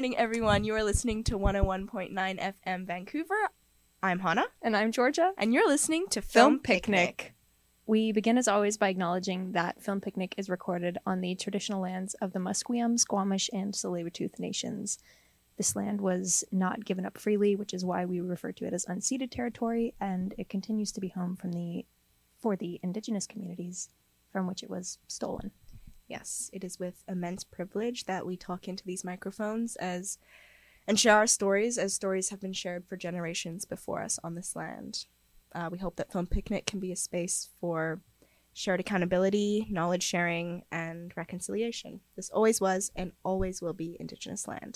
morning, everyone. You are listening to 101.9 FM Vancouver. I'm Hannah. And I'm Georgia. And you're listening to Film Picnic. We begin, as always, by acknowledging that Film Picnic is recorded on the traditional lands of the Musqueam, Squamish, and Tsleil-Waututh nations. This land was not given up freely, which is why we refer to it as unceded territory, and it continues to be home for the Indigenous communities from which it was stolen. Yes, it is with immense privilege that we talk into these microphones and share our stories, as stories have been shared for generations before us on this land. We hope that Film Picnic can be a space for shared accountability, knowledge sharing, and reconciliation. This always was and always will be Indigenous land.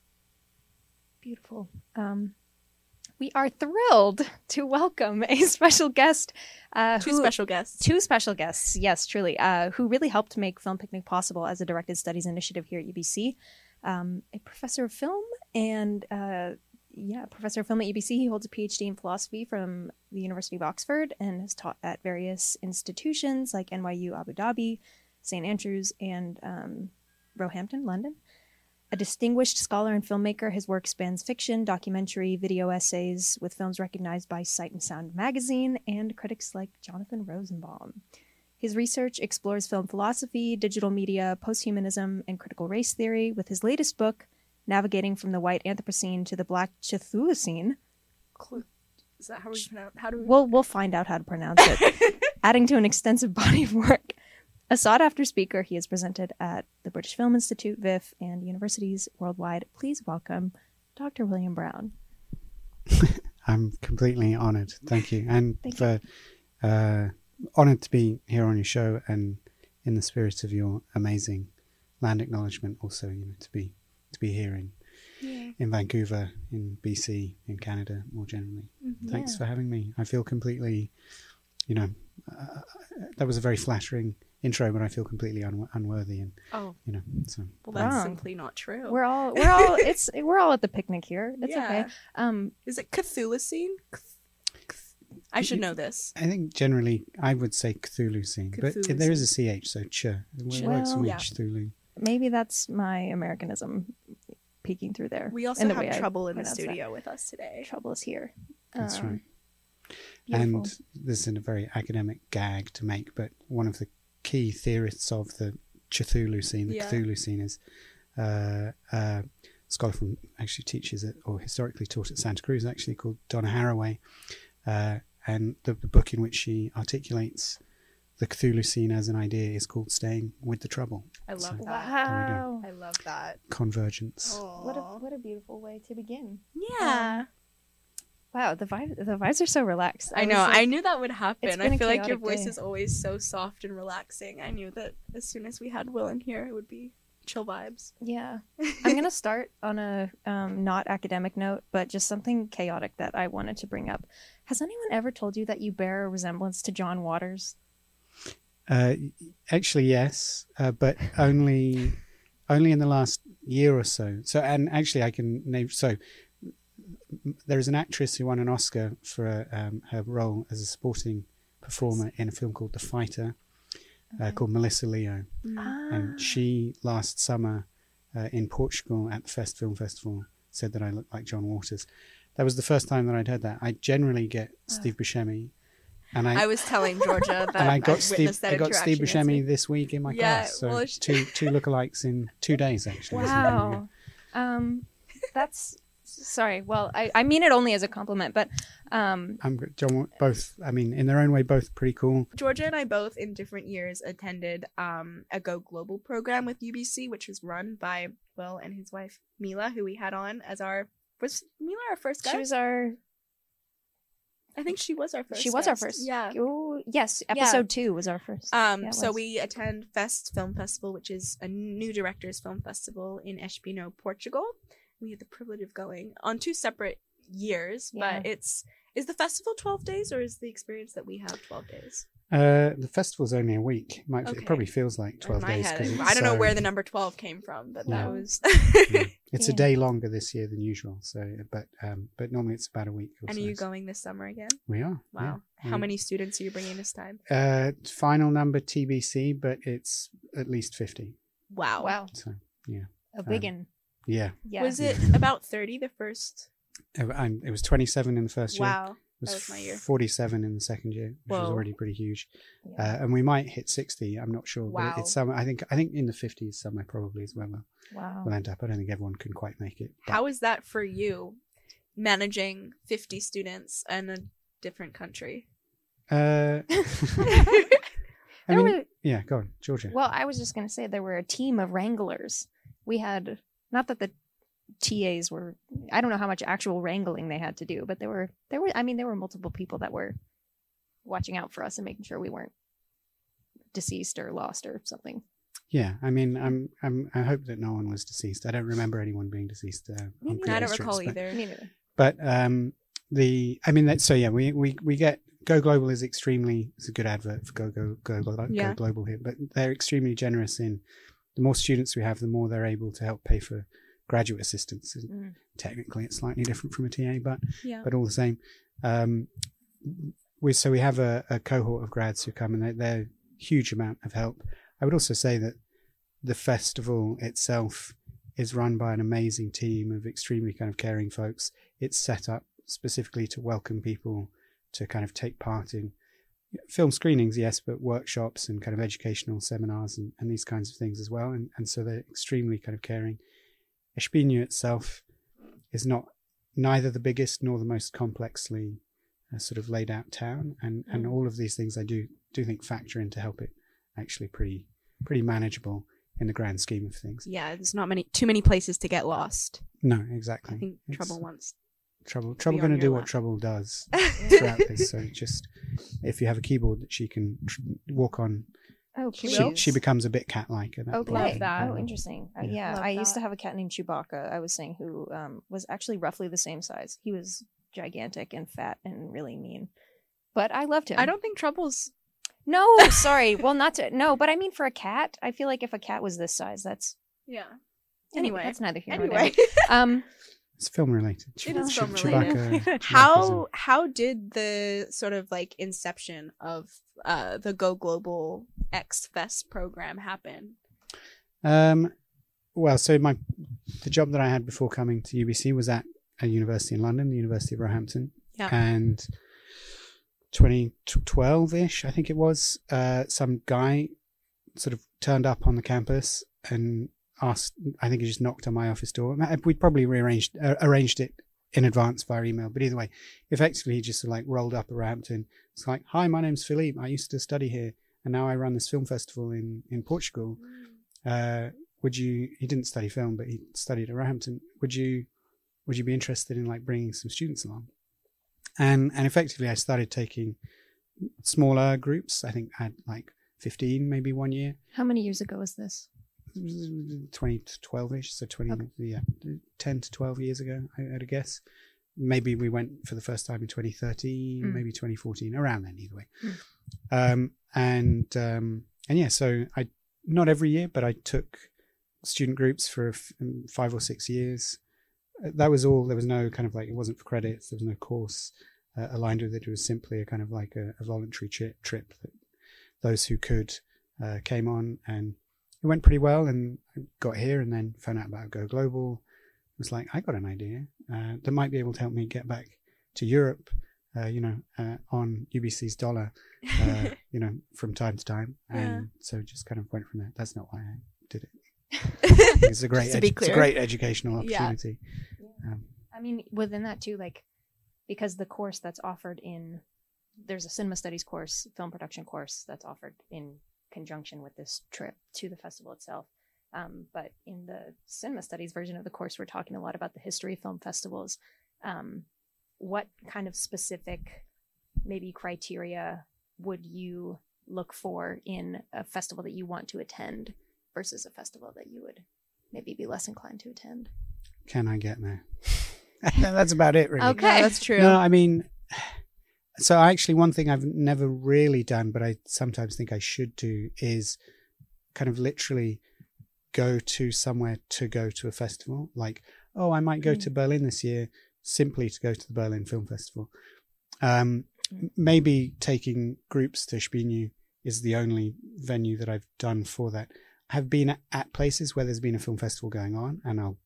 Beautiful. We are thrilled to welcome a special guest. Two special guests, yes, truly, who really helped make Film Picnic possible as a directed studies initiative here at UBC. A professor of film and professor of film at UBC. He holds a PhD in philosophy from the University of Oxford and has taught at various institutions like NYU Abu Dhabi, St. Andrews, and Roehampton, London. A distinguished scholar and filmmaker, his work spans fiction, documentary, video essays, with films recognized by Sight and Sound magazine and critics like Jonathan Rosenbaum. His research explores film philosophy, digital media, posthumanism, and critical race theory, with his latest book, Navigating from the White Anthropocene to the Black Chthulucene. Is that how we pronounce it? We'll find out how to pronounce it. Adding to an extensive body of work. A sought-after speaker, he is presented at the British Film Institute, VIFF, and universities worldwide. Please welcome Dr. William Brown. I'm completely honoured. Thank you. And honoured to be here on your show, and in the spirit of your amazing land acknowledgement also, to be here in Vancouver, in BC, in Canada more generally. Mm-hmm. Thanks for having me. I feel completely, that was a very flattering intro, but I feel completely unworthy, and so. Well, that's simply not true. We're all at the picnic here. It's okay. Is it Cthulhucene? I should know this. I think generally I would say Cthulhucene, but there is a CH, so ch. It works for me, Cthulhu. Maybe that's my Americanism peeking through there. We also have Trouble in the studio with us today. Trouble is here. That's right. Beautiful. And this is a very academic gag to make, but one of the key theorists of the Cthulhucene, Cthulhucene, is a scholar from actually teaches it, or historically taught at Santa Cruz, actually, called Donna Haraway, and the book in which she articulates the Cthulhucene as an idea is called Staying with the Trouble. I love that. Wow. I love that. Convergence. What a beautiful way to begin. Yeah. Wow, the vibes are so relaxed. I know. I knew that would happen. I feel like your voice day. is always so soft and relaxing. I knew that as soon as we had Will in here, it would be chill vibes. Yeah. I'm going to start on a not academic note, but just something chaotic that I wanted to bring up. Has anyone ever told you that you bear a resemblance to John Waters? Actually, yes, but only in the last year or so. So, and actually I can name... So, there is an actress who won an Oscar for her role as a supporting performer in a film called The Fighter, called Melissa Leo. And she, last summer in Portugal at the Film Festival, said that I looked like John Waters. That was the first time that I'd heard that. I generally get Steve Buscemi. And I was telling Georgia that I got Steve Buscemi this week in my class. So well, two lookalikes in 2 days, actually. Wow. That's... Sorry. Well, I mean it only as a compliment, but I'm John. Both. I mean, in their own way, both pretty cool. Georgia and I both, in different years, attended a Go Global program with UBC, which was run by Will and his wife Mila, who we had on as was Mila our first guest? She was our. I think she was our first. She was our first. Yeah. Ooh, yes. Episode 2 was our first. So we attend Fest Film Festival, which is a new directors film festival in Espinho, Portugal. We had the privilege of going on 2 separate years, but is the festival 12 days or is the experience that we have 12 days? The festival's only a week. It probably feels like 12 days. I don't know where the number 12 came from, but that was... It's a day longer this year than usual. So, but normally it's about a week. And are you going this summer again? We are. Wow. Yeah. How many students are you bringing this time? Final number TBC, but it's at least 50. Wow. So, yeah. A biggin. Yeah. Yeah. Was it about 30 the first? It was 27 in the first year. Wow. It That was my year. 47 in the second year, which was Whoa. already pretty huge. Yeah. And we might hit 60. I'm not sure, Wow. but it's somewhere. I think in the 50s somewhere probably is where Wow. we'll end up. I don't think everyone can quite make it. But How is that for you, managing 50 students in a different country? I There mean, were- yeah, go on, Georgia. Well, I was just going to say there were a team of wranglers. We had, not that the TAs were, I don't know how much actual wrangling they had to do, but there were multiple people that were watching out for us and making sure we weren't deceased or lost or something. Yeah, I mean, I hope that no one was deceased. I don't remember anyone being deceased. On Me neither. previous I don't trips, recall but- either. Me neither. But we get Go Global is extremely, it's a good advert for Go Yeah. Global here, but they're extremely generous in the more students we have, the more they're able to help pay for graduate assistance. And technically, it's slightly different from a TA, Yeah. but all the same. We have a cohort of grads who come, and they're huge amount of help. I would also say that the festival itself is run by an amazing team of extremely kind of caring folks. It's set up specifically to welcome people to kind of take part in film screenings, yes, but workshops and kind of educational seminars and these kinds of things as well. And so they're extremely kind of caring. Espinho itself is neither the biggest nor the most complexly sort of laid out town. And all of these things I do think factor in to help it actually pretty manageable in the grand scheme of things. Yeah, there's not too many places to get lost. No, exactly. I think It's Trouble wants. Trouble on going to your do lap. what Trouble does throughout this. So just if you have a keyboard that she can walk on, Oh, She please. will? she becomes a bit cat-like at that Okay. point. Love that. Oh, interesting. Yeah. Yeah, Love I used that. to have a cat named Chewbacca, I was saying, who was actually roughly the same size. He was gigantic and fat and really mean. But I loved him. I don't think Trouble's. No, sorry. Well, no, but I mean for a cat, I feel like if a cat was this size, that's Yeah. Anyway. that's neither here nor Anyway. there. It's film related. It is film Chewbacca. How did the sort of like inception of the Go Global X Fest program happen? Well, so the job that I had before coming to UBC was at a university in London, the University of Roehampton. Yeah. And 2012-ish, I think it was, some guy sort of turned up on the campus and asked, I think he just knocked on my office door. We'd probably arranged it in advance via email, but either way, effectively he just sort of like rolled up at Roehampton. It's like, hi, my name's Philippe. I used to study here and now I run this film festival in Portugal. He didn't study film, but he studied at Roehampton. Would you be interested in like bringing some students along? And effectively I started taking smaller groups. I think I had like 15 maybe one year. How many years ago was this? 2012-ish, so 20, Okay. yeah, 10 to 12 years ago, I'd guess. Maybe we went for the first time in 2013, maybe 2014, around then either way. And yeah, so I, not every year, but I took student groups for 5 or 6 years. That was all. There was no kind of like, it wasn't for credits. There was no course aligned with it. It was simply a kind of like a voluntary trip that those who could came on, and it went pretty well. And I got here and then found out about Go Global. It was like, I got an idea that might be able to help me get back to Europe, on UBC's dollar, from time to time. And so just kind of went from there. That's not why I did it. It's a great, Just to be it's a clear. great educational Yeah. opportunity. I mean, within that too, like, because the course that's offered there's a cinema studies course, film production course that's offered in conjunction with this trip to the festival itself. But in the cinema studies version of the course, we're talking a lot about the history of film festivals. What kind of specific, maybe criteria would you look for in a festival that you want to attend versus a festival that you would maybe be less inclined to attend? Can I get there? That's about it, really. Okay. Yeah, that's true. No, I mean, so actually one thing I've never really done, but I sometimes think I should do, is kind of literally go to somewhere to go to a festival. Like, I might go to Berlin this year simply to go to the Berlin Film Festival. Maybe taking groups to Spienu is the only venue that I've done for that. I've been at places where there's been a film festival going on, and I'll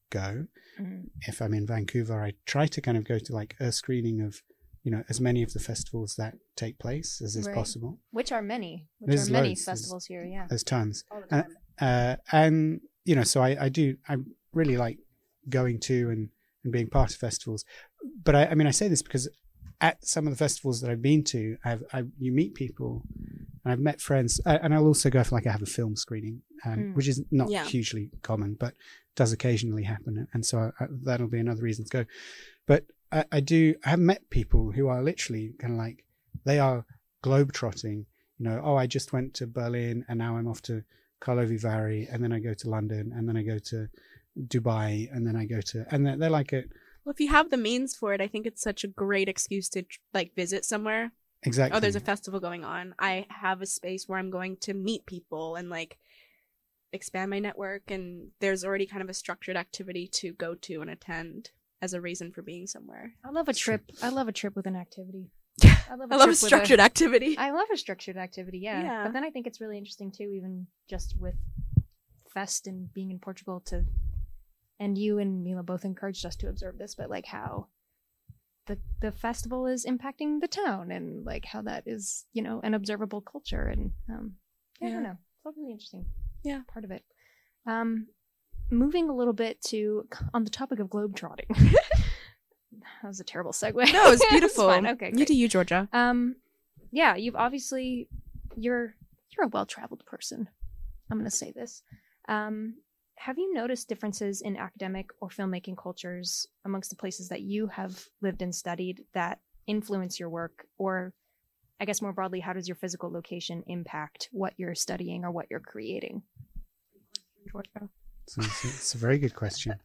go. Mhm. If I'm in Vancouver, I try to kind of go to like a screening of, as many of the festivals that take place as is Right. possible. Which are many. There's many loads. festivals here, yeah. There's tons. All the time. And so I really like going to and being part of festivals. But I say this because at some of the festivals that I've been to, you meet people, and I've met friends, and I'll also go for I have a film screening, which is not hugely common, but does occasionally happen, and so that'll be another reason to go. But I have met people who are literally kind of they are globetrotting. I just went to Berlin, and now I'm off to Karlovy Vary, and then I go to London, and then I go to Dubai, and then I go to, and they're like it. Well, if you have the means for it, I think it's such a great excuse to visit somewhere. Exactly. Oh, there's a festival going on. I have a space where I'm going to meet people and expand my network, and there's already kind of a structured activity to go to and attend as a reason for being somewhere. I love a trip. I love a trip with an activity. I love a structured activity. I love a structured activity, Yeah. But then I think it's really interesting too, even just with Fest and being in Portugal and you and Mila both encouraged us to observe this, but how the festival is impacting the town and how that is, an observable culture. And I don't know. It's all really interesting. Yeah. Part of it. Moving a little bit on the topic of globetrotting. That was a terrible segue. No, it was beautiful. It's fine. Okay, you do you, Georgia. Yeah, you've obviously you're a well-traveled person. I'm going to say this. Have you noticed differences in academic or filmmaking cultures amongst the places that you have lived and studied that influence your work? Or I guess more broadly, how does your physical location impact what you're studying or what you're creating? Georgia. So it's a very good question.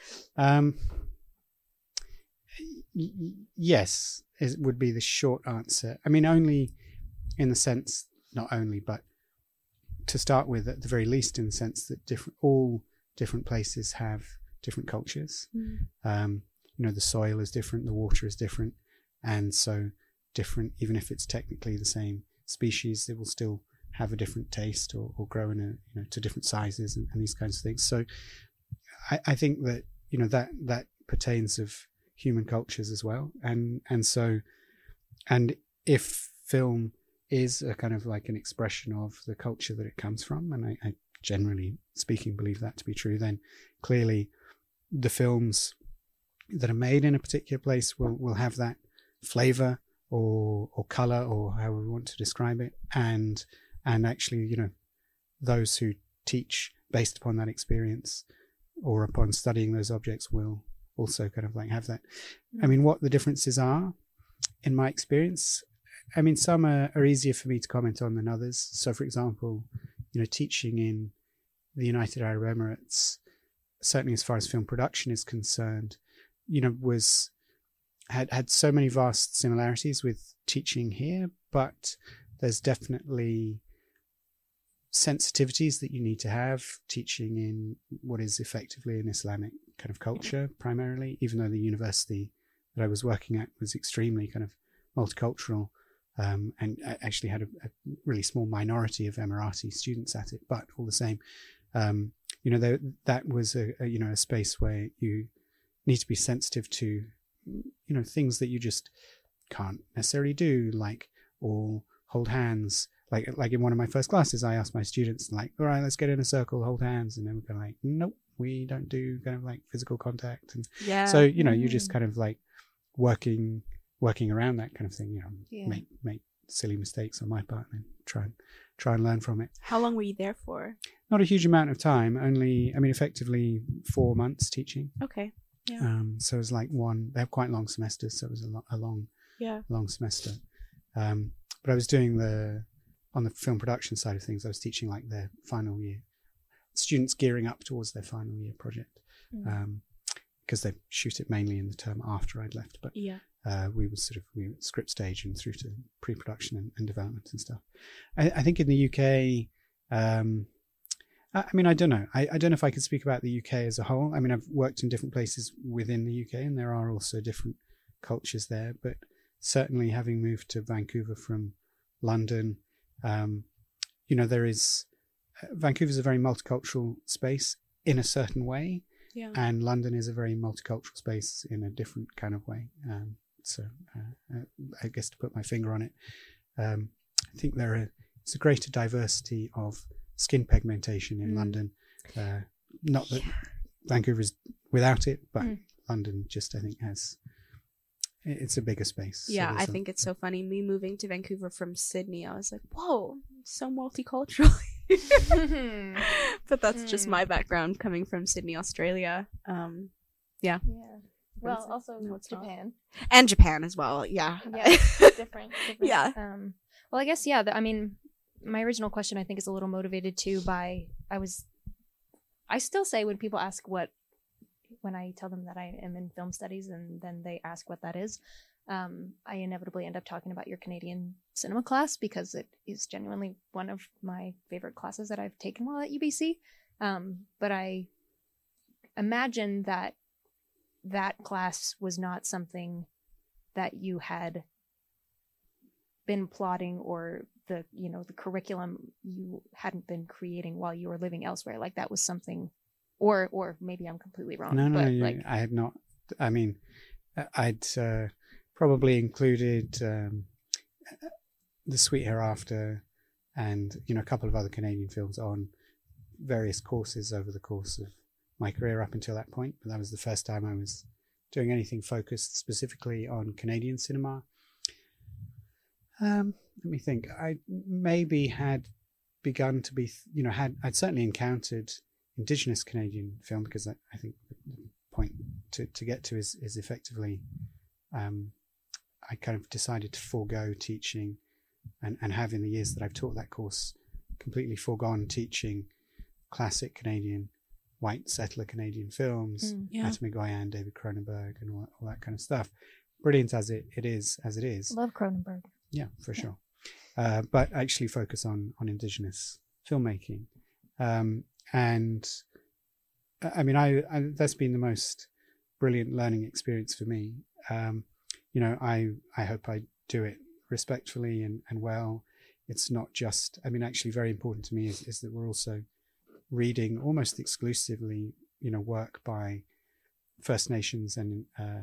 Yes, would be the short answer. I mean, only in the sense, not only, but to start with, at the very least, in the sense that all different places have different cultures. The soil is different, the water is different, and so different. Even if it's technically the same species, they will still have a different taste or grow in to different sizes and these kinds of things. So, I think that that pertains of human cultures as well, and if film is a kind of an expression of the culture that it comes from, and I generally speaking believe that to be true, then clearly the films that are made in a particular place will have that flavor or color, or however we want to describe it, and actually those who teach based upon that experience or upon studying those objects will also kind of have that. I mean, what the differences are in my experience, I mean, some are easier for me to comment on than others. So, for example, teaching in the United Arab Emirates, certainly as far as film production is concerned, had so many vast similarities with teaching here, but there's definitely sensitivities that you need to have teaching in what is effectively an Islamic kind of culture primarily, even though the university that I was working at was extremely kind of multicultural, and actually had a really small minority of Emirati students at it, but all the same, that was a space where you need to be sensitive to things that you just can't necessarily do, or hold hands. Like in one of my first classes, I asked my students, all right, let's get in a circle, hold hands, and then we're kind of nope, we don't do kind of physical contact, and so you just kind of working around that kind of thing, make silly mistakes on my part, and try and learn from it. How long were you there for? Not a huge amount of time, only, I mean, effectively 4 months teaching. Okay. Yeah. So it was they have quite long semesters, so it was a long semester. But I was doing on the film production side of things, I was teaching their final year students gearing up towards their final year project, because they shoot it mainly in the term after I'd left. But we were script stage and through to pre-production and development and stuff. I think in the UK, I mean, I don't know. I don't know if I can speak about the UK as a whole. I mean, I've worked in different places within the UK, and there are also different cultures there. But certainly, having moved to Vancouver from London, Vancouver's a very multicultural space in a certain way, Yeah. And London is a very multicultural space in a different kind of way. So I guess to put my finger on it, I think it's a greater diversity of skin pigmentation in London. Not that Vancouver's without it, but London just, I think, it's a bigger space. Yeah, So I think it's so funny. Me moving to Vancouver from Sydney, I was like, whoa, so multicultural. But that's just my background coming from Sydney, Australia. Yeah. Well, also No, it's not. Japan. And Japan as well. Yeah. Yeah, different. Yeah. Well, I guess, yeah, I mean, my original question, I think, is a little motivated too by, I still say when people ask when I tell them that I am in film studies and then they ask what that is, I inevitably end up talking about your Canadian cinema class because it is genuinely one of my favorite classes that I've taken while at UBC. But I imagine that class was not something that you had been plotting, or the curriculum you hadn't been creating while you were living elsewhere. Like that was something, or maybe I'm completely wrong. No, I had not. I mean, I'd probably included The Sweet Hereafter and a couple of other Canadian films on various courses over the course of my career up until that point. But that was the first time I was doing anything focused specifically on Canadian cinema. Let me think. I maybe had begun to be, I'd certainly encountered Indigenous Canadian film, because I think the point to get to is effectively, I kind of decided to forego teaching and have, in the years that I've taught that course, completely foregone teaching classic Canadian, white settler Canadian films, Atom Egoyan, David Cronenberg, and all that kind of stuff. Brilliant as it is. Love Cronenberg. Yeah, for sure. But actually focus on Indigenous filmmaking. And I mean, I that's been the most brilliant learning experience for me. I hope I do it respectfully and well. It's not just, actually very important to me is that we're also reading almost exclusively, work by First Nations and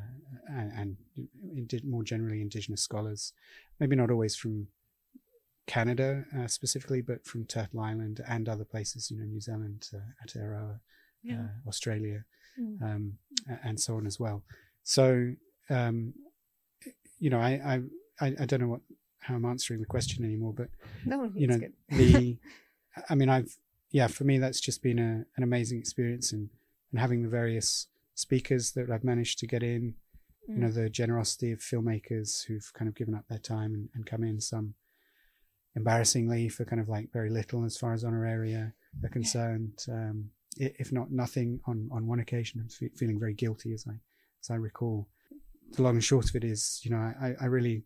more generally Indigenous scholars. Maybe not always from Canada specifically, but from Turtle Island and other places, New Zealand, Aotearoa, Australia, and so on as well. So, I don't know how I'm answering the question anymore, but no, it's good. For me, that's just been an amazing experience, and having the various speakers that I've managed to get in, the generosity of filmmakers who've kind of given up their time and come in, some embarrassingly for kind of like very little as far as honoraria are concerned. If not nothing on one occasion, I'm feeling very guilty as I recall. The long and short of it is, I really,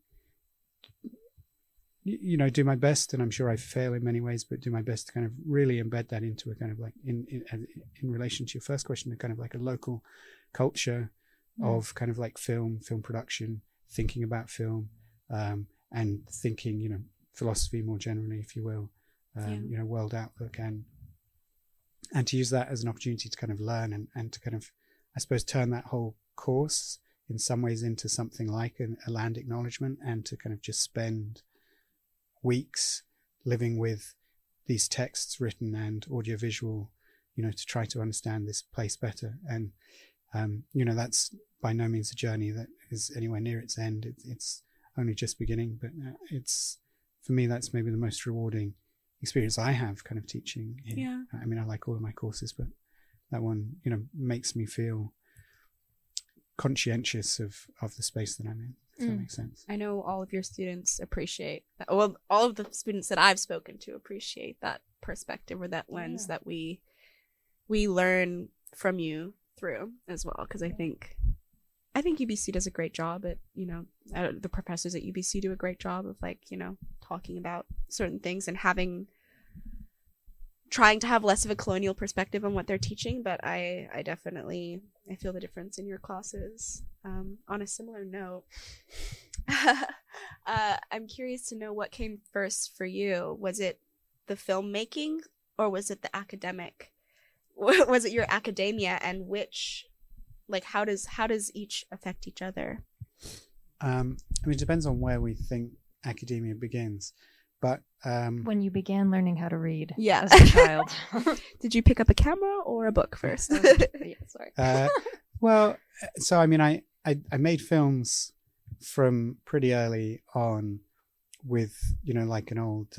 do my best, and I'm sure I fail in many ways, but do my best to kind of really embed that into a kind of like in relation to your first question, a kind of like a local culture of kind of like film production, thinking about film, and thinking, philosophy more generally, if you will, world outlook, and to use that as an opportunity to kind of learn and to kind of, I suppose, turn that whole course in some ways into something like a land acknowledgement, and to kind of just spend weeks living with these texts written and audiovisual, to try to understand this place better. And, that's by no means a journey that is anywhere near its end. It's only just beginning, but for me, that's maybe the most rewarding experience I have kind of teaching. I like all of my courses, but that one, makes me feel conscientious of the space that I'm in, if that makes sense. I know all of your students appreciate that. Well, all of the students that I've spoken to appreciate that perspective, or that lens that we learn from you through as well. Because I think UBC does a great job at, the professors at UBC do a great job of talking about certain things and trying to have less of a colonial perspective on what they're teaching. But I feel the difference in your classes. On a similar note, I'm curious to know what came first for you. Was it the filmmaking, or was it the academic was it your academia, and which, like, how does each affect each other? I mean, it depends on where we think academia begins, but When you began learning how to read Yeah. as a child. Did you pick up a camera or a book first? Yeah, sorry. well, so I mean, I made films from pretty early on with, you know, like an old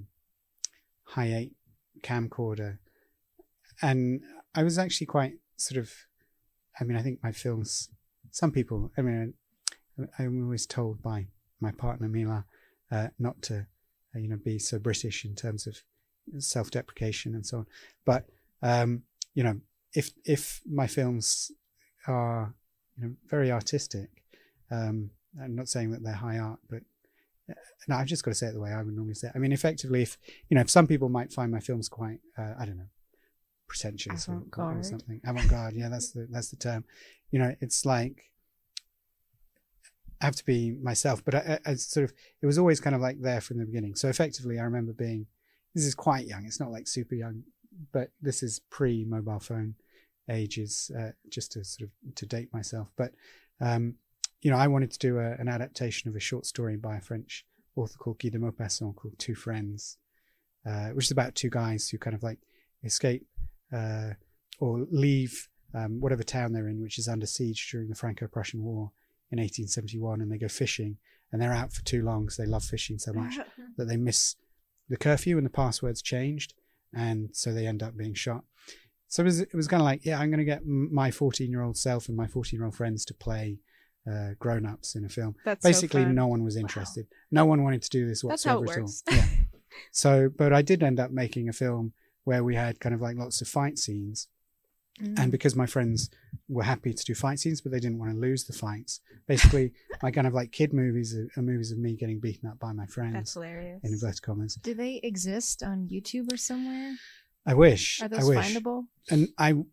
Hi8 camcorder, and I was actually quite sort of, I mean, I think my films, some people, I mean, I'm always told by my partner Mila not to, you know, be so British in terms of self-deprecation and so on. But you know, if my films are, you know, very artistic, I'm not saying that they're high art, but no, I've just got to say it the way I would normally say it. I mean, effectively, if, you know, if some people might find my films quite, I don't know, pretentious or something, avant-garde. Yeah, that's the term. You know, it's like, I have to be myself, but I sort of, it was always kind of like there from the beginning. So effectively, I remember being, this is quite young. It's not like super young, but this is pre-mobile phone ages, just to sort of to date myself. But you know, I wanted to do an adaptation of a short story by a French author called Guy de Maupassant called Two Friends, which is about two guys who kind of like escape or leave whatever town they're in, which is under siege during the Franco-Prussian War in 1871, and they go fishing, and they're out for too long because they love fishing so much that they miss the curfew and the password's changed, and so they end up being shot. So it was kind of like, yeah, I'm going to get my 14-year-old self and my 14-year-old friends to play grown-ups in a film. That's basically so fun. No one was interested. Wow. No one wanted to do this whatsoever. That's how it works. At all. Yeah. So, but I did end up making a film where we had kind of like lots of fight scenes. And because my friends were happy to do fight scenes, but they didn't want to lose the fights. Basically, my kind of like kid movies are movies of me getting beaten up by my friends. That's hilarious. In inverted commas. Do they exist on YouTube or somewhere? I wish. Are those I wish. findable? And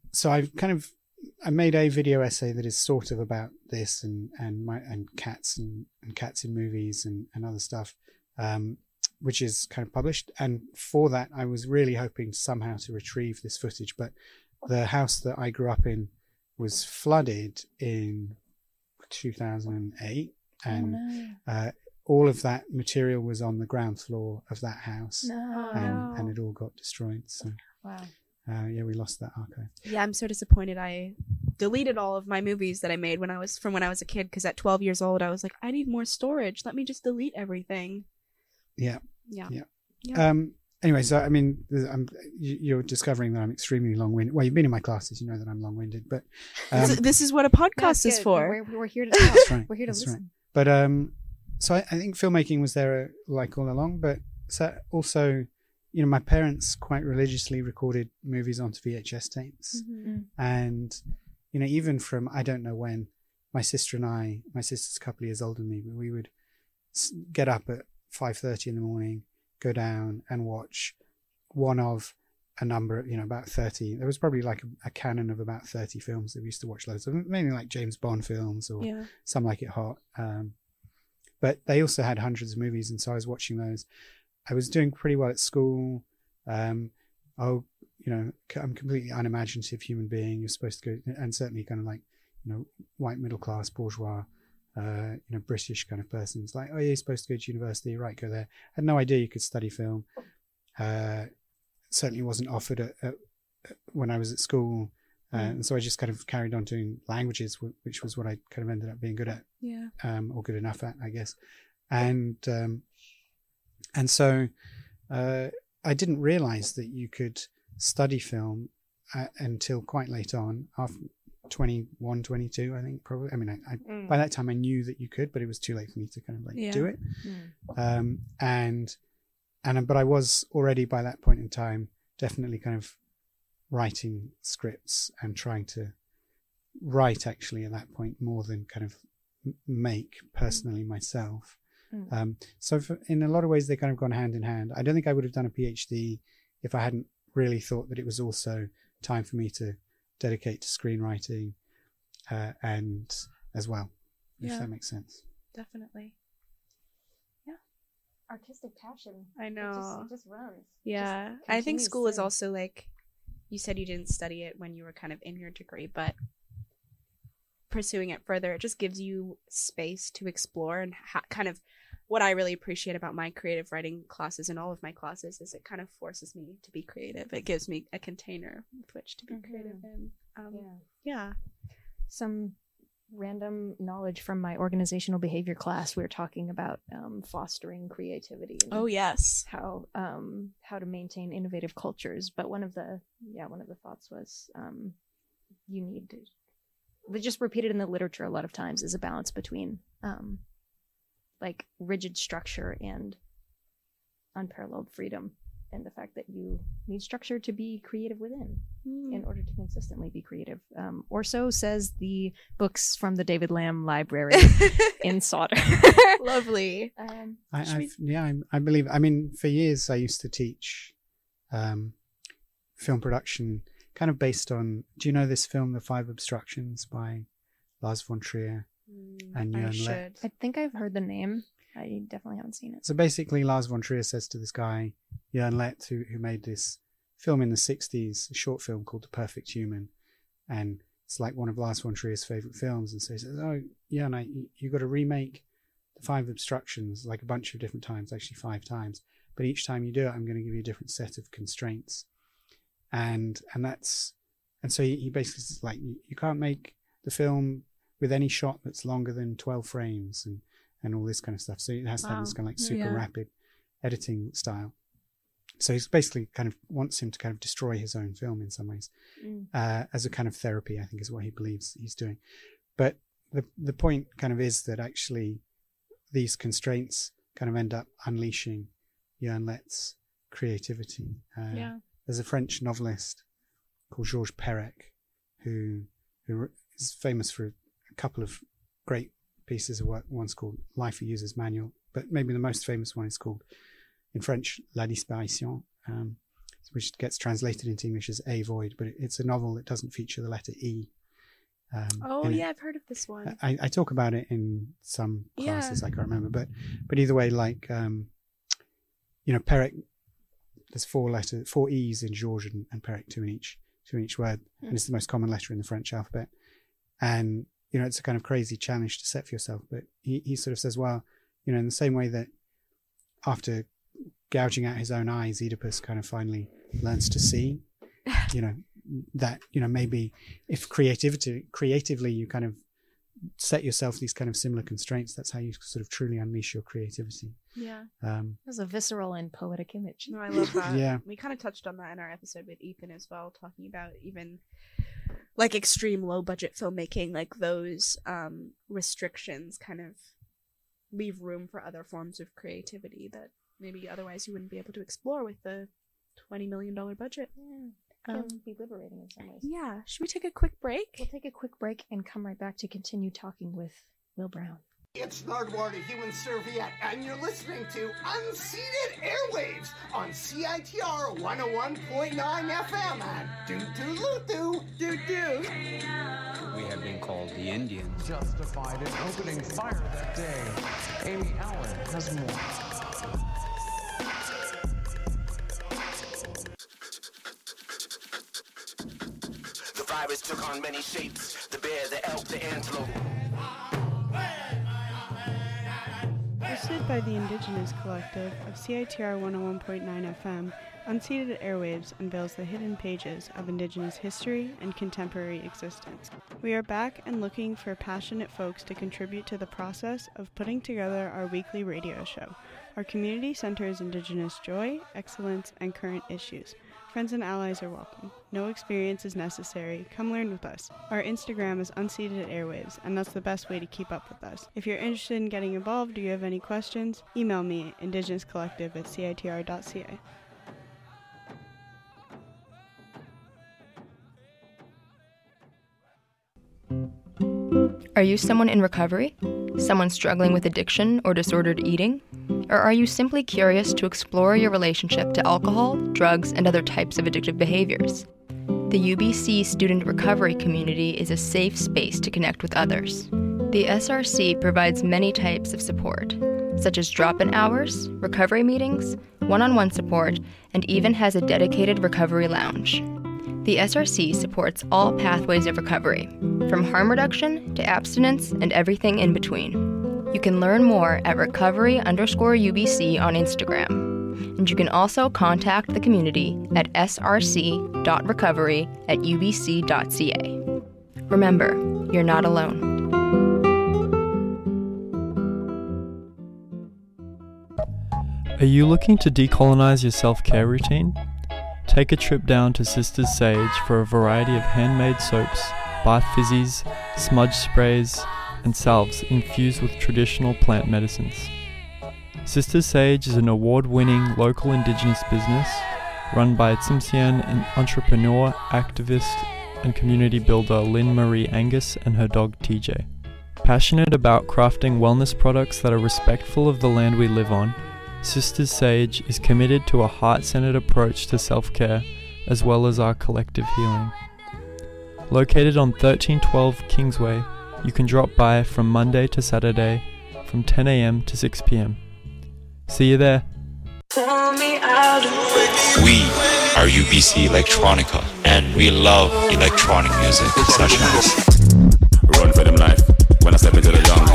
I made a video essay that is sort of about this and cats and cats in movies and other stuff, which is kind of published. And for that, I was really hoping somehow to retrieve this footage, but the house that I grew up in was flooded in 2008, and all of that material was on the ground floor of that house, and it all got destroyed. So, wow. Yeah, we lost that archive. Yeah, I'm so disappointed. I deleted all of my movies that I made when I was a kid, because at 12 years old I was like, I need more storage. Let me just delete everything. Yeah. Yeah. Anyway, so I mean, you're discovering that I'm extremely long-winded. Well, you've been in my classes, you know that I'm long-winded, but this is what a podcast is for. We're here to talk. that's right. We're here to that's listen. Right. But so I think filmmaking was there like all along, but so also, you know, my parents quite religiously recorded movies onto VHS tapes, and you know, even from I don't know when, my sister's a couple of years older than me, but we would get up at 5:30 in the morning, go down and watch one of a number of, you know, about 30. There was probably like a canon of about 30 films that we used to watch loads of, mainly like James Bond films or Some Like It Hot. But they also had hundreds of movies, and so I was watching those. I was doing pretty well at school. You know, I'm a completely unimaginative human being. You're supposed to go, and certainly kind of like, you know, white middle class bourgeois, you know, British kind of person. It's like, oh, yeah, you're supposed to go to university, right? Go there. I had no idea you could study film. Certainly wasn't offered at when I was at school, and so I just kind of carried on doing languages, which was what I kind of ended up being good at, or good enough at, I guess. And so I didn't realize that you could study film until quite late on, after 21, 22, I think, probably. I mean, I by that time I knew that you could, but it was too late for me to kind of like do it. But I was already by that point in time definitely kind of writing scripts and trying to write actually at that point more than kind of make personally myself. So in a lot of ways they kind of gone hand in hand. I don't think I would have done a PhD if I hadn't really thought that it was also time for me to dedicate to screenwriting and as well, if that makes sense. Definitely. Artistic passion. I know. It just runs. Yeah. I think school is also like, you said you didn't study it when you were kind of in your degree, but pursuing it further, it just gives you space to explore. And kind of what I really appreciate about my creative writing classes and all of my classes is it kind of forces me to be creative. It gives me a container with which to be creative in. Yeah. Some random knowledge from my organizational behavior class. We were talking about fostering creativity. And Oh yes. how to maintain innovative cultures. But one of the thoughts was you need to, just repeated in the literature a lot of times, is a balance between like rigid structure and unparalleled freedom, and the fact that you need structure to be creative within in order to consistently be creative. Or so says the books from the David Lamb Library in Sauder. Lovely. I believe. I mean, for years I used to teach film production, kind of based on. Do you know this film, The Five Obstructions, by Lars von Trier and Jörn Lett? I think I've heard the name. I definitely haven't seen it. So basically, Lars von Trier says to this guy, Jörn Lett, who made this film in the 60s, a short film called The Perfect Human, and it's like one of Lars von Trier's favorite films, and so he says, oh, Jörn, you got to remake The Five Obstructions like a bunch of different times, actually 5 times, but each time you do it, I'm going to give you a different set of constraints. And so he basically says, like, you can't make the film with any shot that's longer than 12 frames and all this kind of stuff. So it has to have this kind of like super rapid editing style. So he's basically kind of wants him to kind of destroy his own film in some ways, as a kind of therapy, I think is what he believes he's doing. But the point kind of is that actually these constraints kind of end up unleashing Jörn Lett's creativity. There's a French novelist called Georges Perec who is famous for a couple of great pieces of work. One's called Life a User's Manual, but maybe the most famous one is called, in French, La Disparition, which gets translated into English as A Void, but it's a novel that doesn't feature the letter E. I've heard of this one. I talk about it in some classes, I can't remember, but either way, like, Perec, there's 4 E's in Georges and Perec, 2 in each word, and it's the most common letter in the French alphabet. And it's a kind of crazy challenge to set for yourself. But he sort of says, well, in the same way that after gouging out his own eyes, Oedipus kind of finally learns to see, that, maybe if creatively you kind of set yourself these kind of similar constraints, that's how you sort of truly unleash your creativity. Yeah. That's a visceral and poetic image. No, I love that. Yeah. We kind of touched on that in our episode with Ethan as well, talking about even like extreme low budget filmmaking, like those restrictions kind of leave room for other forms of creativity that maybe otherwise you wouldn't be able to explore with the $20 million budget. Yeah. It can be liberating in some ways. Yeah. Should we take a quick break? We'll take a quick break and come right back to continue talking with Will Brown. It's Nardwuar, the Human Serviette, and you're listening to Unceded Airwaves on CITR 101.9 FM and doo-doo-loo-doo. We have been called the Indians. Justified in opening fire that day. Amy Allen has more. The virus took on many shapes. The bear, the elk, the antelope. Hosted by the Indigenous Collective of CITR 101.9 FM, Unceded Airwaves unveils the hidden pages of Indigenous history and contemporary existence. We are back and looking for passionate folks to contribute to the process of putting together our weekly radio show. Our community centers Indigenous joy, excellence, and current issues. Friends and allies are welcome. No experience is necessary. Come learn with us. Our Instagram is Unceded Airwaves, and that's the best way to keep up with us. If you're interested in getting involved or you have any questions, email me, indigenouscollective@citr.ca. Are you someone in recovery? Someone struggling with addiction or disordered eating? Or are you simply curious to explore your relationship to alcohol, drugs, and other types of addictive behaviors? The UBC student recovery community is a safe space to connect with others. The SRC provides many types of support, such as drop-in hours, recovery meetings, one-on-one support, and even has a dedicated recovery lounge. The SRC supports all pathways of recovery, from harm reduction to abstinence and everything in between. You can learn more at recovery_UBC on Instagram. And you can also contact the community at src.recovery@ubc.ca. Remember, you're not alone. Are you looking to decolonize your self-care routine? Take a trip down to Sisters Sage for a variety of handmade soaps, bath fizzies, smudge sprays, and salves infused with traditional plant medicines. Sisters Sage is an award-winning local Indigenous business run by Tsimshian entrepreneur, activist, and community builder Lynn Marie Angus and her dog TJ. Passionate about crafting wellness products that are respectful of the land we live on, Sisters Sage is committed to a heart-centered approach to self-care as well as our collective healing. Located on 1312 Kingsway, you can drop by from Monday to Saturday from 10 a.m. to 6 p.m. See you there. We are UBC Electronica, and we love electronic music such as Run for them life when I step into the jungle.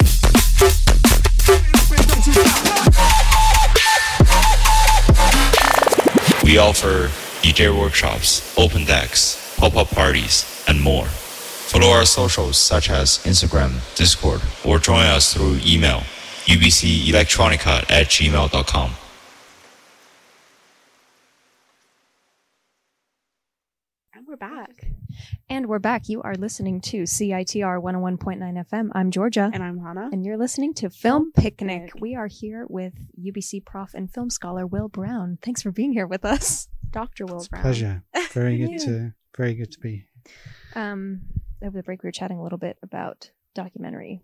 We offer DJ workshops, open decks, pop-up parties, and more. Follow our socials such as Instagram, Discord, or join us through email ubcelectronica@gmail.com. And we're back. And we're back. You are listening to CITR 101.9 FM. I'm Georgia. And I'm Hannah. And you're listening to Film Picnic. We are here with UBC prof and film scholar Will Brown. Thanks for being here with us. Dr. Will Brown. Pleasure. Very good to be here. Over the break, we were chatting a little bit about documentary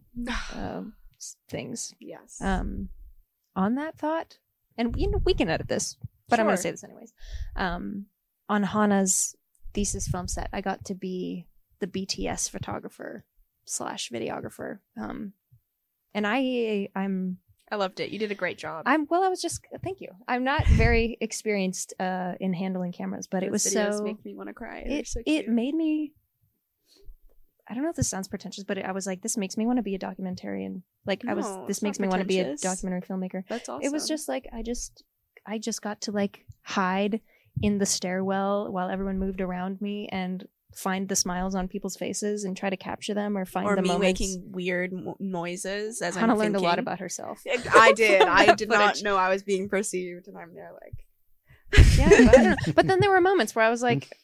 things. Yes. On that thought, and we can edit this, but I'm going to say this anyways. On Hannah's thesis film set, I got to be the BTS photographer / videographer. And I loved it. You did a great job. Thank you. I'm not very experienced in handling cameras, but it was videos so make me want to cry. It made me. I don't know if this sounds pretentious, but I was like, this makes me want to be a documentarian. This makes me want to be a documentary filmmaker. That's awesome. It was just like I just got to like hide in the stairwell while everyone moved around me and find the smiles on people's faces and try to capture them or find the moments. Making weird noises as Hannah I'm learned thinking. a lot about herself. I did. I did not know I was being perceived, and I'm there like. Yeah, but I don't know. But then there were moments where I was like,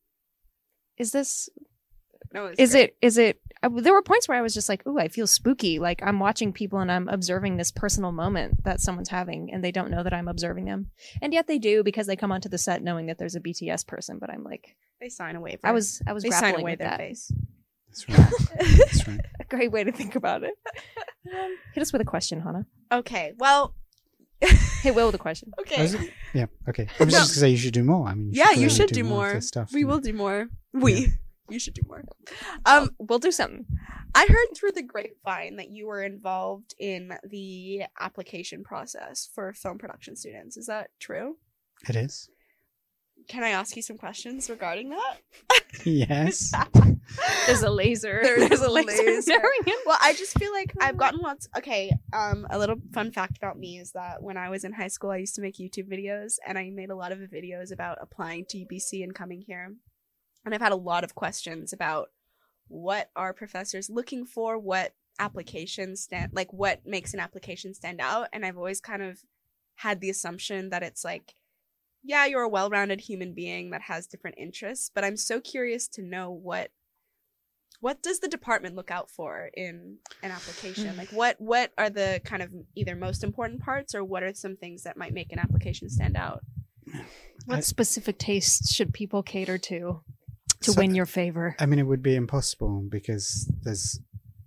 "Is this? No, is it? There were points where I was just like, "Ooh, I feel spooky." Like I'm watching people and I'm observing this personal moment that someone's having, and they don't know that I'm observing them, and yet they do because they come onto the set knowing that there's a BTS person. But I'm like, they sign a waiver. I was they grappling sign away with their that. face. That's right. That's right. A great way to think about it. Hit us with a question, Hannah. Okay. Well. Hey, Will, with a question. Okay. Yeah. Okay. I was just gonna say you should do more. I mean, you should do more. Stuff. We will do more. You should do more. We'll do something. I heard through the grapevine that you were involved in the application process for film production students. Is that true? It is. Can I ask you some questions regarding that? Yes. There's a laser. There's a laser. Narrowing it. Well, I just feel like I've gotten lots. Okay, a little fun fact about me is that when I was in high school, I used to make YouTube videos, and I made a lot of videos about applying to UBC and coming here. And I've had a lot of questions about what are professors looking for, what applications what makes an application stand out. And I've always kind of had the assumption that it's like, yeah, you're a well-rounded human being that has different interests, but I'm so curious to know what does the department look out for in an application? Like what are the kind of either most important parts, or what are some things that might make an application stand out? What specific tastes should people cater to win your favor? I mean, it would be impossible because there's,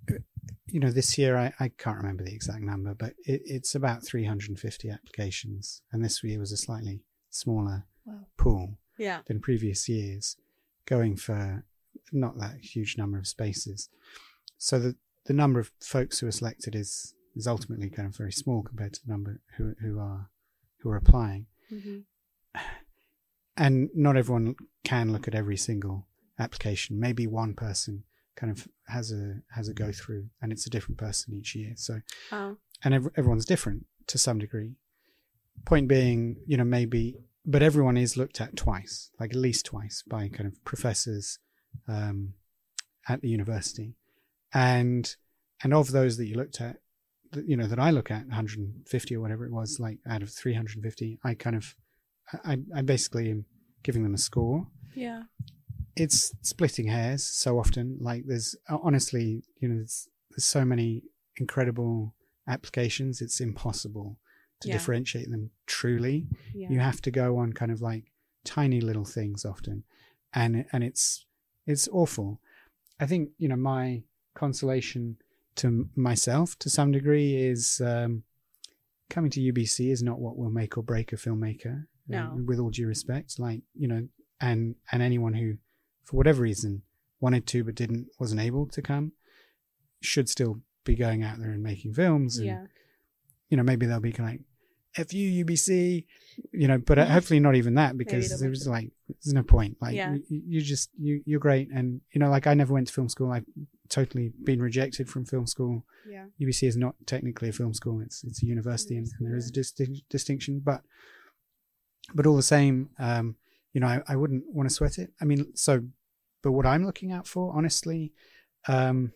this year, I can't remember the exact number, but it's about 350 applications. And this year was a slightly smaller pool than previous years, going for not that huge number of spaces. So the number of folks who are selected is ultimately kind of very small compared to the number who are applying. Mm-hmm. and not everyone can look at every single application. Maybe one person kind of has a go through, and it's a different person each year. So, and everyone's different to some degree. Point being, maybe, but everyone is looked at twice, like at least twice, by kind of professors at the university, and of those that you looked at, that I look at, 150 or whatever it was, like out of 350, I basically am giving them a score. Yeah. It's splitting hairs so often. Like there's honestly, there's so many incredible applications. It's impossible to differentiate them truly. Yeah. You have to go on kind of like tiny little things often, and it's awful. I think my consolation to myself to some degree is coming to UBC is not what will make or break a filmmaker. No. With all due respect, like and anyone who, for whatever reason, wanted to but wasn't able to come, should still be going out there and making films. And, maybe they'll be kind of like, F you, UBC, but hopefully not even that, because there's no point. Like, you're great. And, like I never went to film school. I've totally been rejected from film school. Yeah. UBC is not technically a film school. It's a university, and there is a distinction. But all the same, I wouldn't want to sweat it. I mean, but what I'm looking out for, honestly, the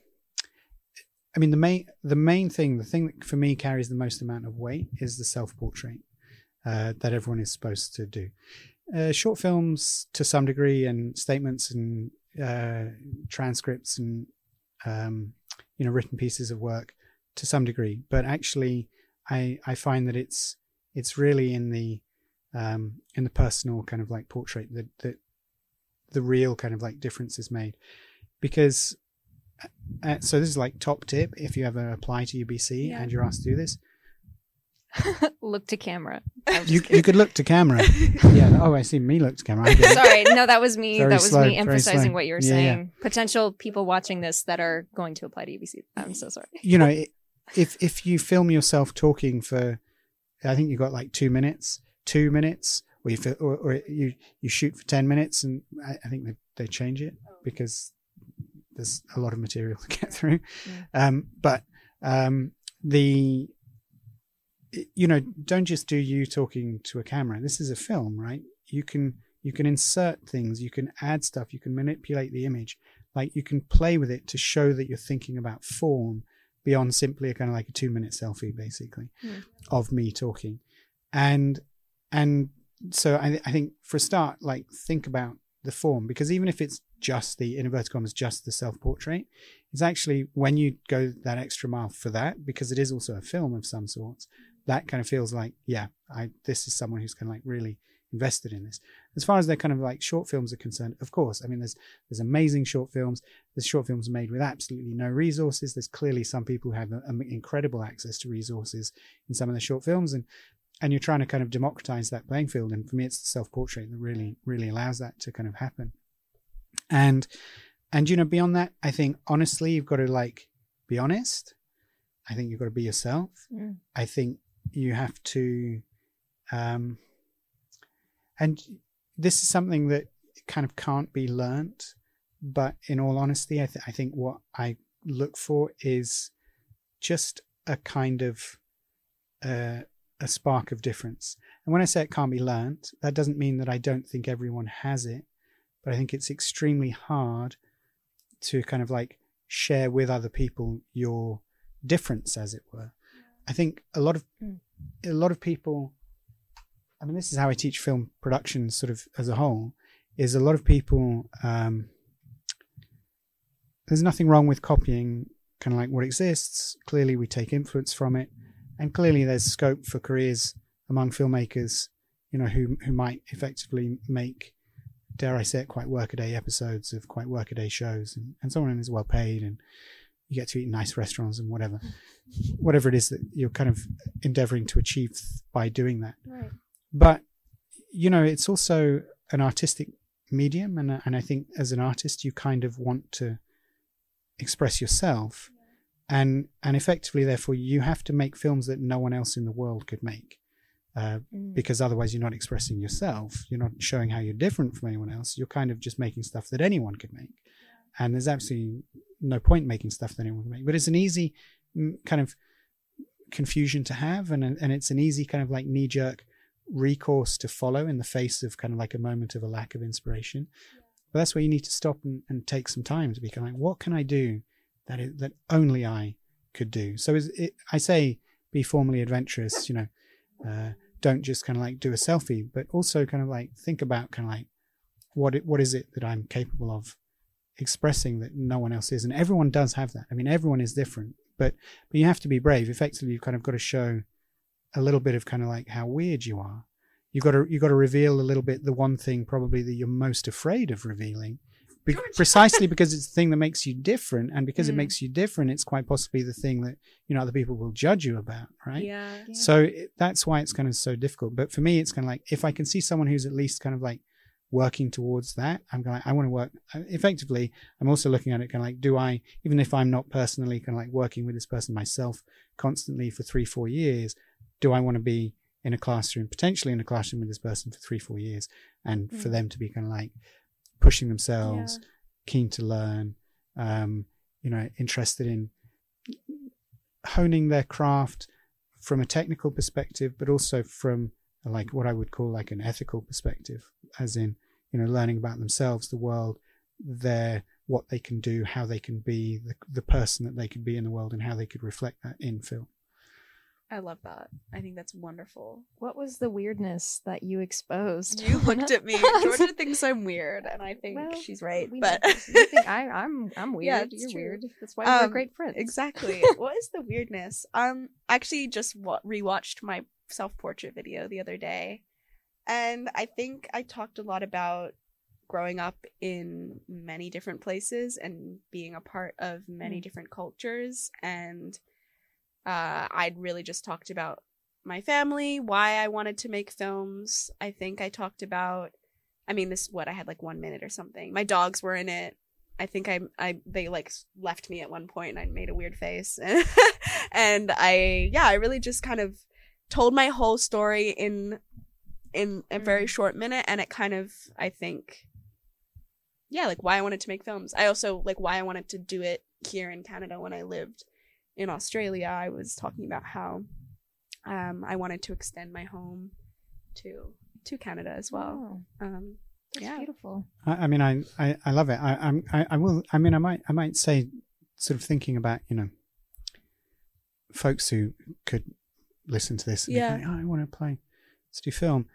main thing, the thing that for me carries the most amount of weight is the self-portrait that everyone is supposed to do. Short films to some degree, and statements and transcripts and written pieces of work to some degree. But actually, I find that it's really in the personal kind of like portrait that the real kind of like difference is made. Because so this is like top tip if you ever apply to UBC and you're asked to do this. Look to camera. You could look to camera. Yeah. Oh, I see me look to camera. Sorry, no, that was me. Very that was slow, me emphasizing what you were saying. Yeah. Potential people watching this that are going to apply to UBC. I'm so sorry. If you film yourself talking for, I think you got like 2 minutes, or you shoot for 10 minutes, and I think they change it because there's a lot of material to get through. Don't just do you talking to a camera. This is a film, right? You can insert things, you can add stuff, you can manipulate the image, like you can play with it to show that you're thinking about form beyond simply a kind of like a 2-minute selfie, basically, of me talking. And so I think for a start, like think about the form, because even if it's just the, in inverted commas, just the self-portrait, it's actually when you go that extra mile for that, because it is also a film of some sorts, that kind of feels like, this is someone who's kind of like really invested in this. As far as their kind of like short films are concerned, of course, I mean, there's amazing short films. There's short films made with absolutely no resources. There's clearly some people who have incredible access to resources in some of the short films, and you're trying to kind of democratize that playing field. And for me, it's the self-portrait that really, really allows that to kind of happen. And beyond that, I think honestly, you've got to like be honest. I think you've got to be yourself. I think you have to, and this is something that kind of can't be learnt, but in all honesty, I think what I look for is just a kind of a spark of difference. And when I say it can't be learnt, that doesn't mean that I don't think everyone has it, but I think it's extremely hard to kind of like share with other people your difference, as it were. I think a lot of people, I mean, this is how I teach film production sort of as a whole, is a lot of people, there's nothing wrong with copying kind of like what exists. Clearly we take influence from it, and clearly there's scope for careers among filmmakers, who might effectively make, dare I say it, quite workaday episodes of quite workaday shows, and someone is well paid, and you get to eat in nice restaurants and whatever it is that you're kind of endeavoring to achieve by doing that. Right. But, it's also an artistic medium. And I think as an artist, you kind of want to express yourself, and effectively, therefore, you have to make films that no one else in the world could make. because otherwise you're not expressing yourself. You're not showing how you're different from anyone else. You're kind of just making stuff that anyone could make. And there's absolutely no point making stuff that anyone can make. But it's an easy kind of confusion to have, and it's an easy kind of like knee-jerk recourse to follow in the face of kind of like a moment of a lack of inspiration. But that's where you need to stop and take some time to be kind of like, what can I do that only I could do? So I say be formally adventurous, don't just kind of like do a selfie, but also kind of like think about kind of like what is it that I'm capable of expressing that no one else is. And everyone does have that. I mean, everyone is different, but you have to be brave. Effectively, you've kind of got to show a little bit of kind of like how weird you are. You've got to reveal a little bit the one thing probably that you're most afraid of revealing, precisely because it's the thing that makes you different, and because it makes you different, it's quite possibly the thing that other people will judge you about, right? Yeah. So that's why it's kind of so difficult. But for me, it's kind of like if I can see someone who's at least kind of like working towards that, I'm going, I want to work effectively. I'm also looking at it kind of like, do I, even if I'm not personally kind of like working with this person myself constantly for 3-4 years, do I want to be in a classroom, potentially in a classroom with this person for 3-4 years, and for them to be kind of like pushing themselves, keen to learn, interested in honing their craft from a technical perspective, but also from like what I would call like an ethical perspective, as in, learning about themselves, the world, what they can do, how they can be, the person that they can be in the world, and how they could reflect that in film. I love that. I think that's wonderful. What was the weirdness that you exposed? You looked at me. Georgia thinks I'm weird, and I think she's right. But you think I'm weird. Yeah, You're true. weird. That's why we're great friends. Exactly. What is the weirdness? Actually just rewatched my self-portrait video the other day, and I think I talked a lot about growing up in many different places and being a part of many different cultures, and I'd really just talked about my family, why I wanted to make films. I think I talked about, I had like 1 minute or something. My dogs were in it. I think they like left me at one point and I made a weird face. And I really just kind of told my whole story in a very short minute. And it kind of, I think, like why I wanted to make films. I also like why I wanted to do it here in Canada when I lived in Australia. I was talking about how I wanted to extend my home to Canada as well. That's beautiful. I love it. I might say, sort of thinking about folks who could listen to this and be like, I want to play, let's do film.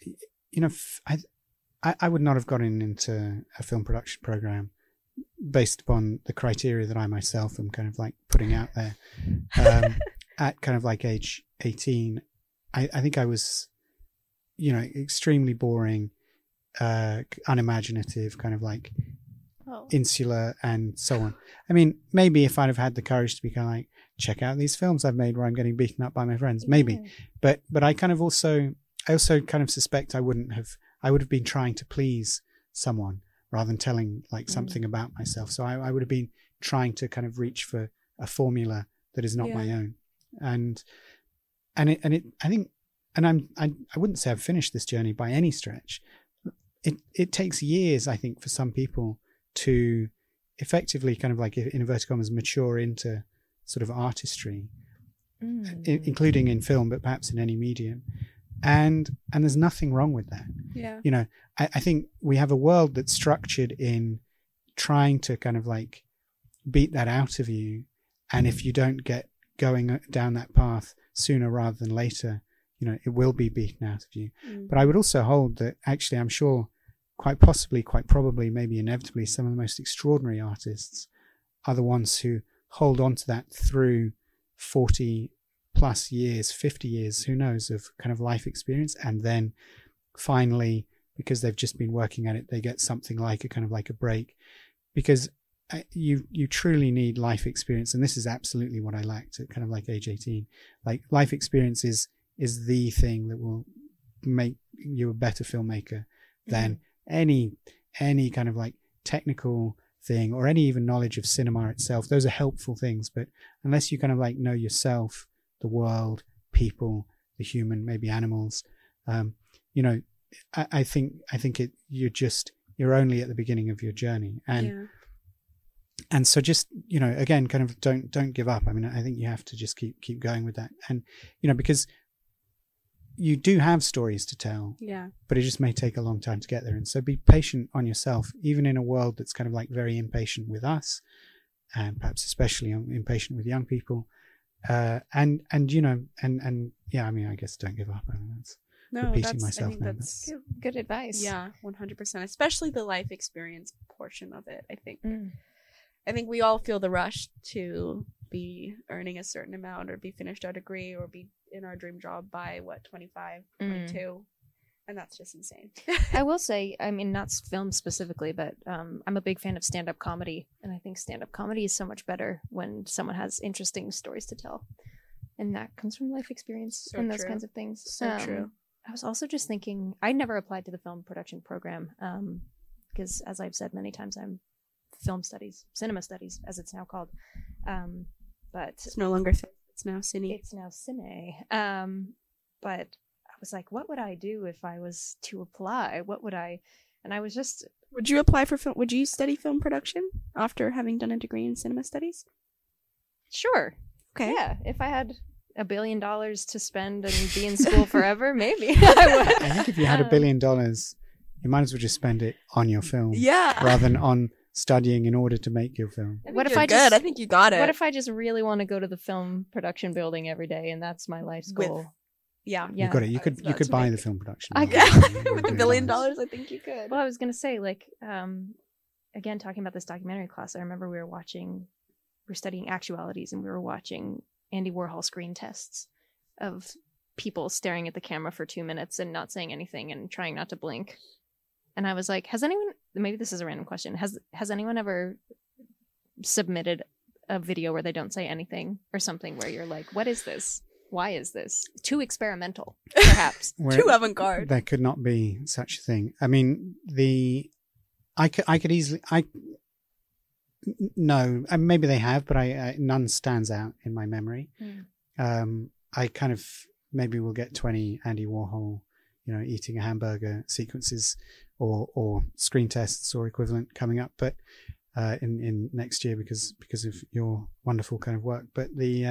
I would not have gotten into a film production program based upon the criteria that I myself am kind of like putting out there. At kind of like age 18, I think I was, extremely boring, unimaginative, kind of like insular and so on. I mean, maybe if I'd have had the courage to be kind of like, check out these films I've made where I'm getting beaten up by my friends, maybe. But I kind of also kind of suspect I would have been trying to please someone rather than telling like something about myself. So I would have been trying to kind of reach for a formula that is not my own. And I wouldn't say I've finished this journey by any stretch. It takes years, I think, for some people to effectively kind of like, in inverted commas, mature into sort of artistry, including in film, but perhaps in any medium. And there's nothing wrong with that. Yeah. I think we have a world that's structured in trying to kind of like beat that out of you. And if you don't get going down that path sooner rather than later, it will be beaten out of you. But I would also hold that actually, I'm sure quite possibly, quite probably, maybe inevitably, some of the most extraordinary artists are the ones who hold on to that through 40 plus years, 50 years, who knows, of kind of life experience. And then finally, because they've just been working at it, they get something like a kind of like a break, because you truly need life experience. And this is absolutely what I lacked at kind of like age 18. Like life experience is the thing that will make you a better filmmaker than any kind of like technical thing or any even knowledge of cinema itself. Those are helpful things, but unless you kind of like know yourself, the world, people, the human, maybe animals. You know, I think you're only at the beginning of your journey, and so just, you know, again, kind of don't give up. I mean, I think you have to just keep going with that, and you know, because you do have stories to tell, but it just may take a long time to get there, and so be patient on yourself, even in a world that's kind of like very impatient with us, and perhaps especially impatient with young people, and you know, and yeah, I mean, I guess don't give up. I mean, that's repeating myself now. That's good advice. Yeah, 100%. Especially the life experience portion of it. I think we all feel the rush to be earning a certain amount, or be finished our degree, or be in our dream job by 25, 22, and that's just insane. I will say, I mean, not film specifically, but I'm a big fan of stand-up comedy, and I think stand-up comedy is so much better when someone has interesting stories to tell, and that comes from life experience and those kinds of things. So true. I was also just thinking, I never applied to the film production program because, as I've said many times, I'm film studies, cinema studies, as it's now called. But it's no longer it's now cine. It's now cine. But I was like, what would I do if I was to apply? What would I? And I was just. Would you apply for film? Would you study film production after having done a degree in cinema studies? Sure. Okay. Yeah. If I had $1 billion to spend and be in school forever, maybe I would. I think if you had $1 billion, you might as well just spend it on your film, rather than on studying in order to make your film. What if I think you got it. What if I just really want to go to the film production building every day, and that's my life's goal? Yeah, you got it. You could buy the film production. With $1 billion, I think you could. Well, I was gonna say, like, again, talking about this documentary class, I remember we were studying actualities, and we were watching Andy Warhol screen tests of people staring at the camera for 2 minutes and not saying anything and trying not to blink. And I was like, has anyone, maybe this is a random question, has anyone ever submitted a video where they don't say anything or something, where you're like, what is this? Why is this? Too experimental, perhaps. Too avant-garde. There could not be such a thing. I mean, I could easily, no, maybe they have, but none stands out in my memory. I kind of maybe will get 20 Andy Warhol, you know, eating a hamburger sequences or screen tests or equivalent coming up, but in next year because of your wonderful kind of work. But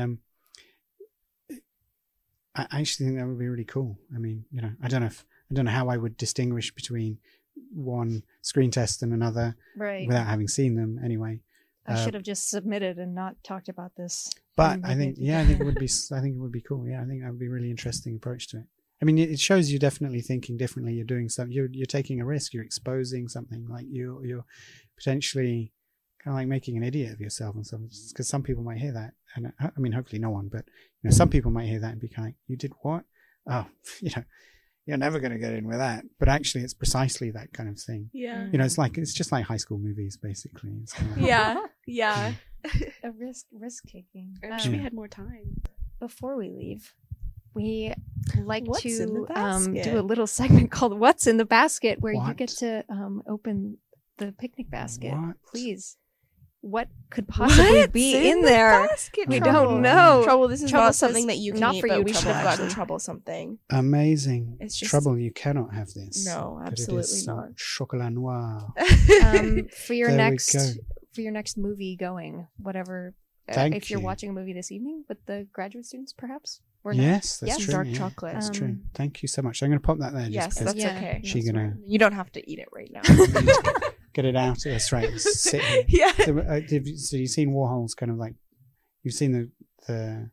I actually think that would be really cool. I mean, you know, I don't know how I would distinguish between one screen test and another without having seen them anyway. I should have just submitted and not talked about this. But I think it would be cool. Yeah, I think that would be a really interesting approach to it. I mean, it shows you definitely thinking differently. You're doing something. You're taking a risk. You're exposing something. Like you're potentially kind of like making an idiot of yourself and something. Because some people might hear that, and I mean, hopefully no one, but you know, some people might hear that and be kind of like, "You did what? Oh, you know, you're never going to get in with that." But actually, it's precisely that kind of thing. Yeah. You know, it's just like high school movies, basically. It's kind of like, yeah. A risk taking. I wish we had more time. Before we leave, we like What's to in the basket? do a little segment called "What's in the Basket," where you get to open the picnic basket. What? Please. What could possibly be in there? We don't know. Trouble, this is Trouble not something that you can not eat, for but you, we should Trouble, have gotten actually. Trouble something. amazing. It's just- Trouble, you cannot have this. No, But absolutely it is not. Chocolat noir. For your There we next go. for your next movie going, whatever. Thank if you're you. watching a movie this evening with the graduate students, perhaps. Or not. Yes, that's Yeah. true. Dark yeah. chocolate. That's true. Thank you so much. I'm going to pop that there. Just Yes, because that's okay. She's That's going fine. to You don't have to eat it right now. get it out. That's right. Sit here. Yeah. So you've seen Warhol's kind of like, you've seen the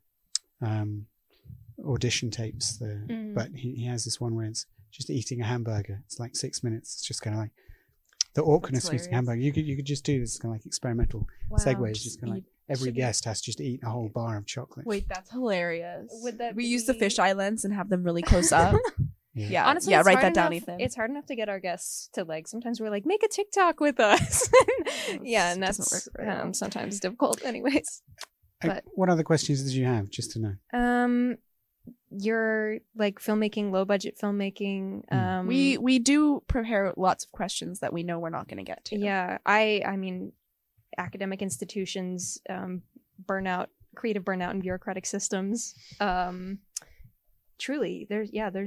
audition tapes, but he has this one where it's just eating a hamburger. It's like 6 minutes. It's just kind of like the awkwardness of eating a hamburger. You could just do this kind of like experimental segues. Just kind of like every guest has to just eat a whole bar of chocolate. Wait, that's hilarious. Would that we use the fisheye lens and have them really close up? Yeah. Honestly, yeah, it's write hard that down, enough- Ethan. It's hard enough to get our guests to like. Sometimes we're like, make a TikTok with us. Yeah, and that's doesn't work very well. sometimes difficult. Anyways, but What other questions did you have, just to know? you're like filmmaking, low budget filmmaking. We do prepare lots of questions that we know we're not going to get to. Yeah, I mean, academic institutions, creative burnout in bureaucratic systems, truly, there's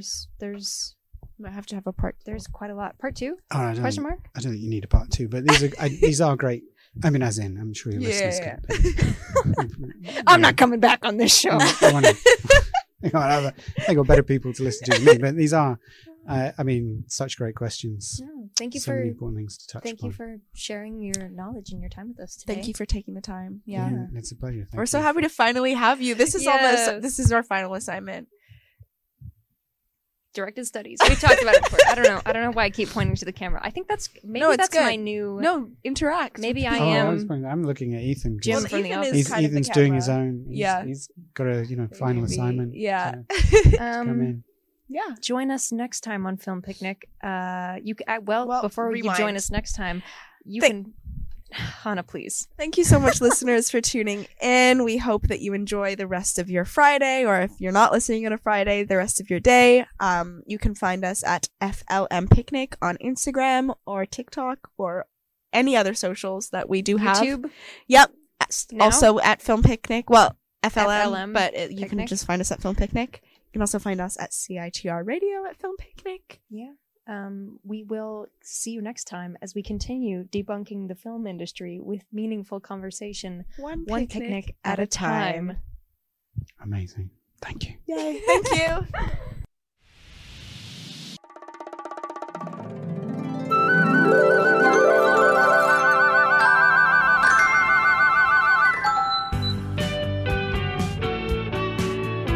I have to have a part. There's quite a lot. Part 2? Oh, I don't Question mark? I don't think you need a part 2, but these are great. I mean, as in, I'm sure your listeners can. I'm not coming back on this show. They got better people to listen to than me, but these are, I mean, such great questions. No, thank you so for many important things to touch Thank upon. you for sharing your knowledge and your time with us today. Thank you for taking the time. Yeah, it's a pleasure. We're so happy to finally have you. This is almost. This is our final assignment. Directed studies. We talked about it before. I don't know why I keep pointing to the camera. I think that's that's good. my new. No, interact. Maybe I am. I'm looking at Ethan. Jim from the office. Ethan's doing his own. He's got a final assignment. Yeah. Come in. Yeah. Join us next time on Film Picnic. Before you join us next time, you can. Hannah, please. Thank you so much, listeners, for tuning in. We hope that you enjoy the rest of your Friday, or if you're not listening on a Friday, the rest of your day. You can find us at FLM Picnic on Instagram or TikTok or any other socials that we do have. YouTube? Yep. Now? Also at Film Picnic. Well, FLM, but you Picnic? can just find us at Film Picnic. You can also find us at CITR Radio at Film Picnic. Yeah. We will see you next time as we continue debunking the film industry with meaningful conversation, one picnic at a time. Amazing. Thank you. Yay. Thank you.